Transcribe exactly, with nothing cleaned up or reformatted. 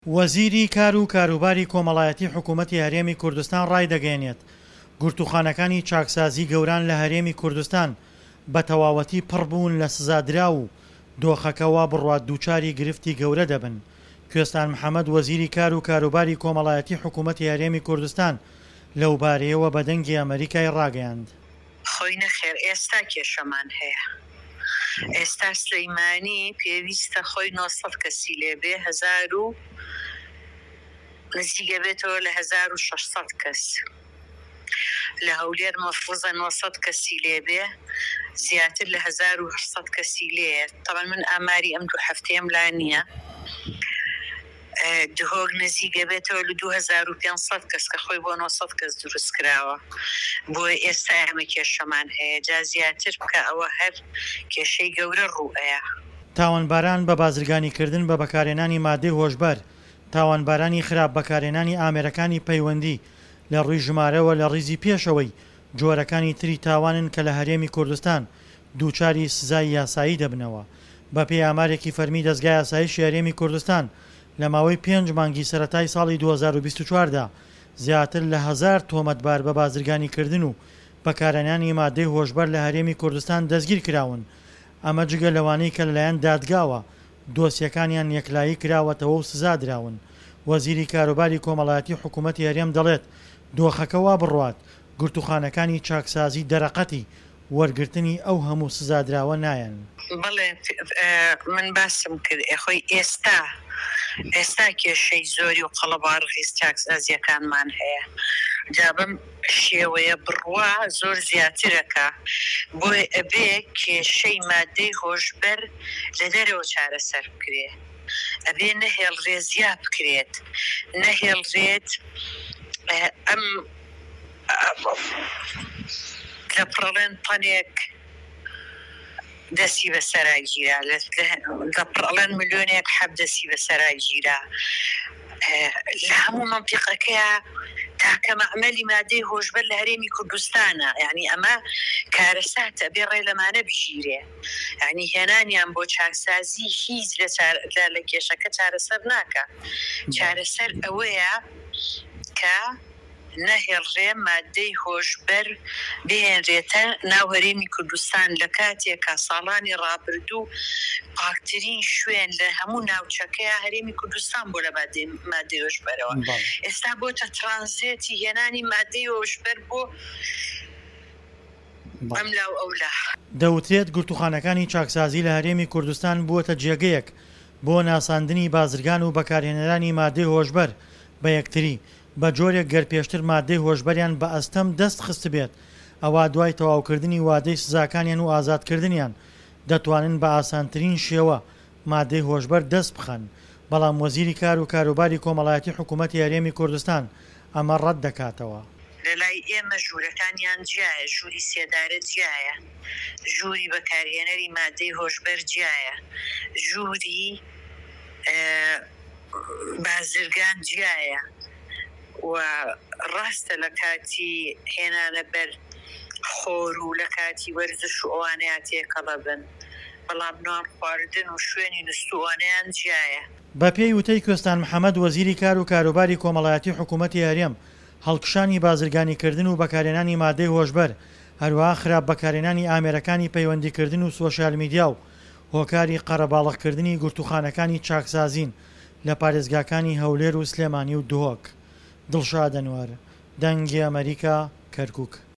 وەزیری کار و کاروباری کۆمەڵایەتی حکوومەتی هەرێمی کوردستان ڕایدەگەیەنێت گورتوخانەکانی چاکسازی گەوران لە هەرێمی کوردستان بە تەواوەتی پڕبوون لە سزادرا و دۆخەکەوە بڕوات دووچاری گرفتی گەورە دەبن. کوێستان محەممەد وەزیری کار و کاروباری کۆمەڵایەتی حکوومەتی هەرێمی کوردستان لەو بارەیەوە بە دەنگی ئەمریکای ڕاگەیاند. خۆی نەخێر ئێستا کێشەمان هەیە. ئێستا سلەیمانی پێویستە خۆی نۆسەد کەسی لێبێ هەزار و نزیگە بێتەوە لە هەزار و شەشسەد کەس لە هەولێر مەفروزە نۆسەد کەسی لێبێ زیاتر لە هەزار و هەشسەد کەسی لێ. تەڵەن من ئاماری ئەم دوو هەفتەیەم لا نییە، دهۆک نزیگە بێتەوە لە دوو هەزار و پێنجسەد کەس کە خۆی بۆ نۆسەد کەس دروست کراوە. بۆ ئێستا ئەمە کێشەمان هەیە، جا زیاتر بکە ئەوە هەر کێشەی گەورە ڕوئەیە. تاوانباران بە بازرگانیکردن بە بەکارهێنانی مادەی هۆشبەر، تاوانبارانی خراپ بەکارهێنانی ئامێرەکانی پەیوەندی لە ڕووی ژمارەوە لە ڕیزی پێشەوەی جۆرەکانی تری تاوانن کە لە هەرێمی کوردستان دووچاری سزای یاسایی دەبنەوە. بە پێی ئامارێکی فەرمی دەستگای یاساییشی هەرێمی کوردستان لە ماوەی پێنج مانگی سەرەتای ساڵی دوو هەزار و بیست و چواردا زیاتر لە هەزار تۆمەتبار بە بازرگانیکردن و بەکارهێنانی مادەی هۆشبەر لە هەرێمی کوردستان دەستگیر کراون. ئەمە جگە لەوانەی کە لەلایەن دادگاوە دۆسیەکانیان یەکلایی کراوەتەوە و سزا دراون. وەزیری کاروباری کۆمەڵایەتی حکوومەتی هەرێم دەڵێت دۆخەکەوا بڕوات گورتوخانەکانی چاکسازی دەرەقەتی وەرگرتنی ئەو هەموو سزادراوە نایەن. بڵێ من باسم کرد خۆی ئێستا ئێستا کێشەی زۆری و قەڵەباڕغی چاکسازیەکانمان هەیە، جا بەم شێوەیە بڕوا زۆر زیاترەکە بۆی ئەبێ کێشەی مادەی هۆشبەر لە دەرەوە چارەسەر بکرێ، ئەبێ نەهێڵڕێ زیاد بکرێت، نەهێڵڕێت ئەم لە پڕەڵێن پەنێک دەستی بەسەرای گیرا، لە پڕەڵێن ملیۆنێک حەب دەستی بەسەرای گیرا. لە هەموو مەنتیقەکەیە تاکە مەعمەلی مادەی هۆشبەر لە هەرێمی کوردستانە، یعنی ئەمە کارەساتە بێ ڕێ لەمانە بژیرێ، یعنی هێنانیان بۆ چاکسازی هیچ لە کێشەکە چارەسەر ناکە. چارەسەر ئەوەیە کە نەهێڵڕێ مادەی هۆشبەر بهێنرێتە ناو هەرێمی کوردستان لە کاتێکە ساڵانی ڕابردوو پاکترین شوێن لە هەموو ناوچەکەیە هەرێمی کوردستان بۆ لە مادەی هۆشبەرەوە. ئێستا بۆتە ترانزیتی هێنانی مادەی هۆشبەر بۆ ئەم لاو ئەولا. دەوترێت گورتوخانەکانی چاکسازی لە هەرێمی کوردستان بووەتە جێگەیەک بۆ ناساندنی بازرگان و بەکارهێنەرانی مادەی هۆشبەر بە یەکتری بە جۆرێک گەر پێشتر مادەی هۆشبەریان بە ئەستەم دەست خست بێت، ئەوە دوای تەواوکردنی وادەی سزاکانیان و ئازادکردنیان دەتوانن بە ئاسانترین شێوە مادەی هۆشبەر دەست بخەن. بەڵام وەزیری کار و کاروباری کۆمەڵایەتی حکوومەتی هەرێمی کوردستان ئەمە ڕەت دەکاتەوە. لەلای ئێمە ژوورەکانیان جیایە، ژووری سێدارە جیایە، ژووری بەکارهێنەری مادەی هۆشبەر جیایە، ژووری بازرگان جیایە و ڕاستە لە کاتی هێنانە بەر خۆر و لە کاتی وەرزش و ئەوانەیە تێکەڵە بن، بەڵام نان خواردن و شوێنی نستوانیان جیایە. بە پێی وتەی کوێستان محەممەد وەزیری کار و کاروباری کۆمەڵایەتی حکوومەتی هەرێم هەڵکشانی بازرگانیکردن و بەکارهێنانی مادەی هۆشبەر، هەروەها خراپ بەکارهێنانی ئامێرەکانی پەیوەندیکردن و سۆشیال میدیا و هۆکاری قەرەباڵغکردنی گورتوخانەکانی چاکسازین لە پارێزگاکانی هەولێر و سلێمانی و دهۆک. دڵشاد ئەنوەر، دەنگی ئەمریکا، کەرکووک.